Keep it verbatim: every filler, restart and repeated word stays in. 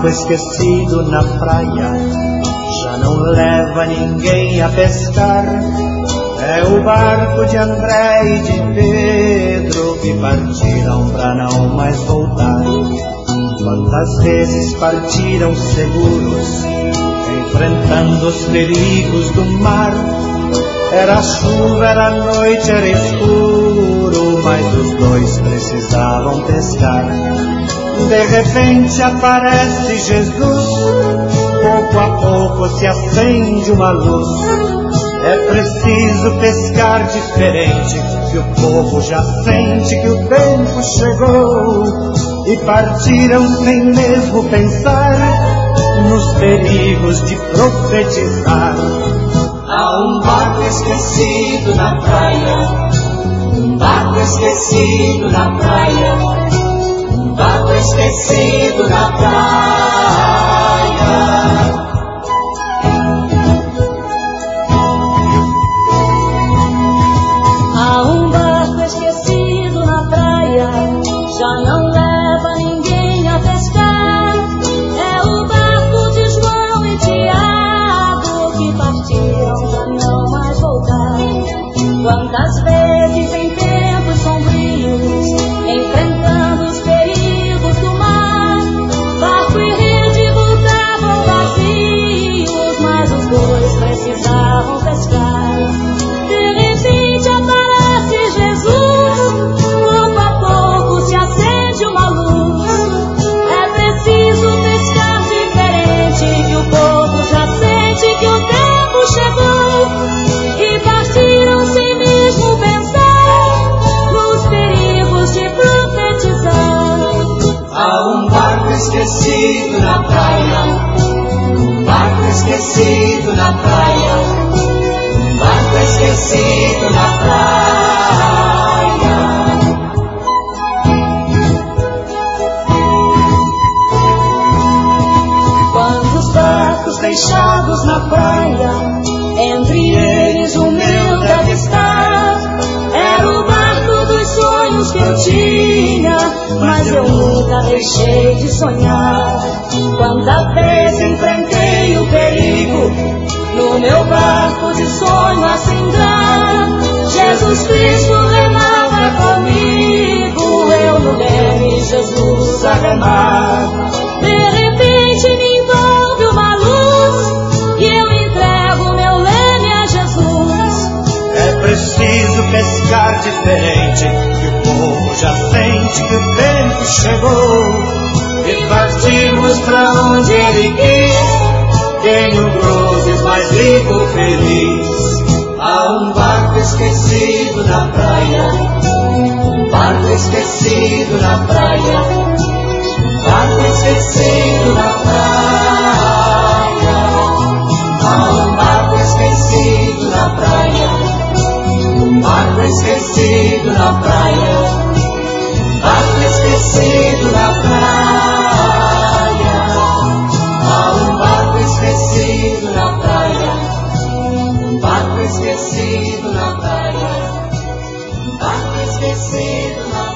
barco esquecido na praia já não leva ninguém a pescar. É o barco de André e de Pedro que partiram pra não mais voltar. Quantas vezes partiram seguros, enfrentando os perigos do mar. Era chuva, era noite, era escuro, mas os dois precisavam pescar. De repente aparece Jesus, pouco a pouco se acende uma luz. É preciso pescar diferente, que o povo já sente que o tempo chegou. E partiram sem mesmo pensar nos perigos de profetizar. Há um barco esquecido na praia, um barco esquecido na praia, um barco esquecido na praia. Há um barco esquecido na praia, já não leva ninguém a pescar. É o barco de João e Tiago que partiram pra não mais voltar. Quantas vezes em tempos sombrios, enfrentando os perigos do mar, barco e rede voltavam vazios, mas os dois precisavam pescar. De repente aparece Jesus, pouco a pouco se acende uma luz. É preciso pescar diferente, que o povo já sente que o tempo chegou. E partiram sem mesmo pensar nos perigos de profetizar. Há um barco esquecido na praia, um barco esquecido na praia, um barco esquecido na praia. Quando os barcos deixados na praia, entre eles o meu deve estar. Era o barco dos sonhos que eu tinha, mas eu nunca deixei de sonhar. Quanta vez enfrentei o perigo, no meu barco de sonho a cindrar. Jesus Cristo remava comigo, eu no leme, Jesus a remar. De repente me envolve uma luz, e eu entrego meu leme a Jesus. É preciso pescar diferente, que o povo já sente que o tempo chegou. E partimos pra onde ele quis, tenho cruzes, mas vivo feliz. Há um barco esquecido na praia, um barco esquecido na praia, um barco esquecido na praia. Há um barco esquecido na praia, um barco esquecido na praia, um barco esquecido na praia. Há um barco esquecido na praia, um barco esquecido na praia, um barco esquecido na praia.